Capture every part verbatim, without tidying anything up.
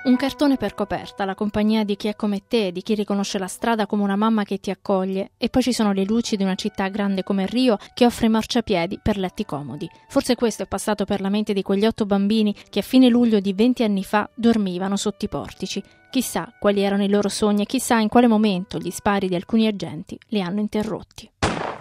Un cartone per coperta, la compagnia di chi è come te, di chi riconosce la strada come una mamma che ti accoglie, e poi ci sono le luci di una città grande come Rio che offre marciapiedi per letti comodi. Forse questo è passato per la mente di quegli otto bambini che a fine luglio di venti anni fa dormivano sotto i portici. Chissà quali erano i loro sogni e chissà in quale momento gli spari di alcuni agenti li hanno interrotti.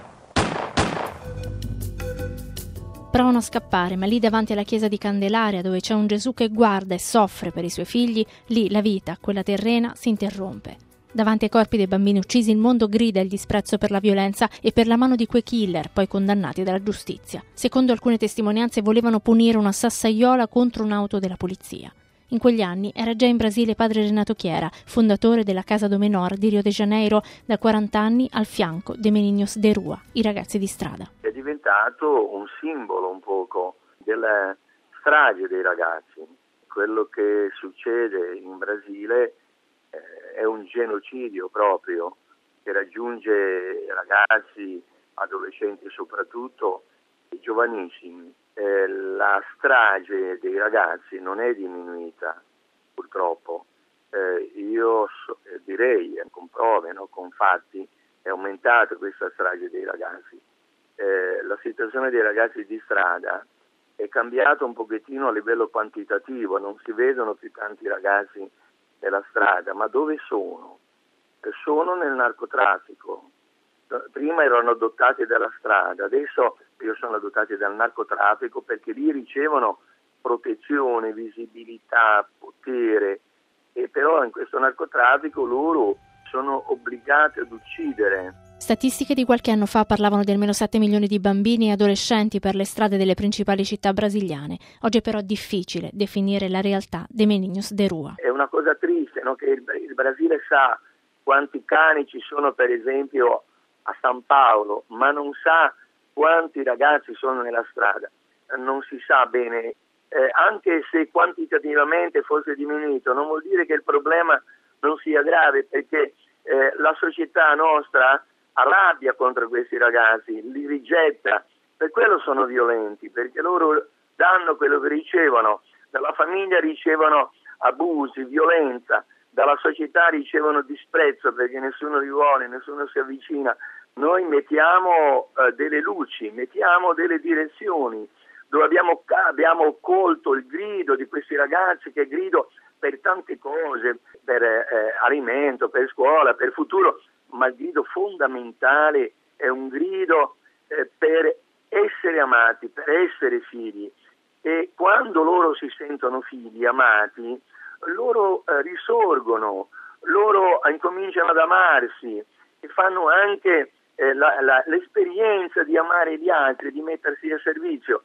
Provano a scappare, ma lì davanti alla chiesa di Candelaria, dove c'è un Gesù che guarda e soffre per i suoi figli, lì la vita, quella terrena, si interrompe. Davanti ai corpi dei bambini uccisi il mondo grida il disprezzo per la violenza e per la mano di quei killer, poi condannati dalla giustizia. Secondo alcune testimonianze volevano punire una sassaiola contro un'auto della polizia. In quegli anni era già in Brasile padre Renato Chiera, fondatore della Casa do Menor di Rio de Janeiro, da quaranta anni al fianco dei Meninos de Rua, i ragazzi di strada. È diventato un simbolo un poco della strage dei ragazzi. Quello che succede in Brasile eh, è un genocidio proprio che raggiunge ragazzi, adolescenti soprattutto, e giovanissimi. Eh, la strage dei ragazzi non è diminuita, purtroppo. Eh, io so, eh, direi, eh, con prove, no, con fatti, è aumentata questa strage dei ragazzi. Eh, la situazione dei ragazzi di strada è cambiata un pochettino a livello quantitativo, non si vedono più tanti ragazzi nella strada, ma dove sono? Eh, sono nel narcotraffico. Prima erano adottati dalla strada, adesso io sono adottati dal narcotraffico perché lì ricevono protezione, visibilità, potere, e però in questo narcotraffico loro sono obbligati ad uccidere. Statistiche di qualche anno fa parlavano di almeno sette milioni di bambini e adolescenti per le strade delle principali città brasiliane. Oggi è però difficile definire la realtà dei Meninos de Rua. È una cosa triste, no? Che il, il Brasile sa quanti cani ci sono, per esempio, a San Paolo, ma non sa quanti ragazzi sono nella strada. Non si sa bene, eh, anche se quantitativamente fosse diminuito, non vuol dire che il problema non sia grave, perché eh, la società nostra arrabbia contro questi ragazzi, li rigetta, per quello sono violenti, perché loro danno quello che ricevono, dalla famiglia ricevono abusi, violenza, dalla società ricevono disprezzo perché nessuno li vuole, nessuno si avvicina. Noi mettiamo uh, delle luci, mettiamo delle direzioni, dove abbiamo, abbiamo colto il grido di questi ragazzi, che grido per tante cose, per eh, alimento, per scuola, per futuro, ma il grido fondamentale è un grido eh, per essere amati, per essere figli. E quando loro si sentono figli, amati, loro eh, risorgono, loro incominciano ad amarsi e fanno anche eh, la, la, l'esperienza di amare gli altri, di mettersi a servizio.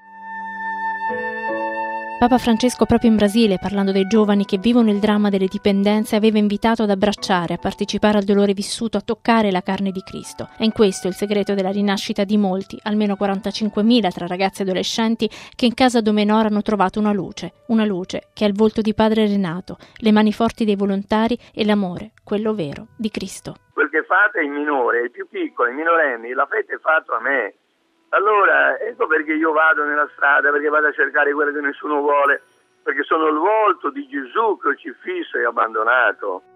Papa Francesco, proprio in Brasile, parlando dei giovani che vivono il dramma delle dipendenze, aveva invitato ad abbracciare, a partecipare al dolore vissuto, a toccare la carne di Cristo. È in questo il segreto della rinascita di molti, almeno quarantacinquemila tra ragazzi e adolescenti, che in casa do Menor hanno trovato una luce, una luce che è il volto di padre Renato, le mani forti dei volontari e l'amore, quello vero, di Cristo. Quel che fate ai minori, ai più piccoli, ai minorenni, l'avete fatto a me. Allora, ecco perché io vado nella strada, perché vado a cercare quello che nessuno vuole, perché sono il volto di Gesù crocifisso e abbandonato.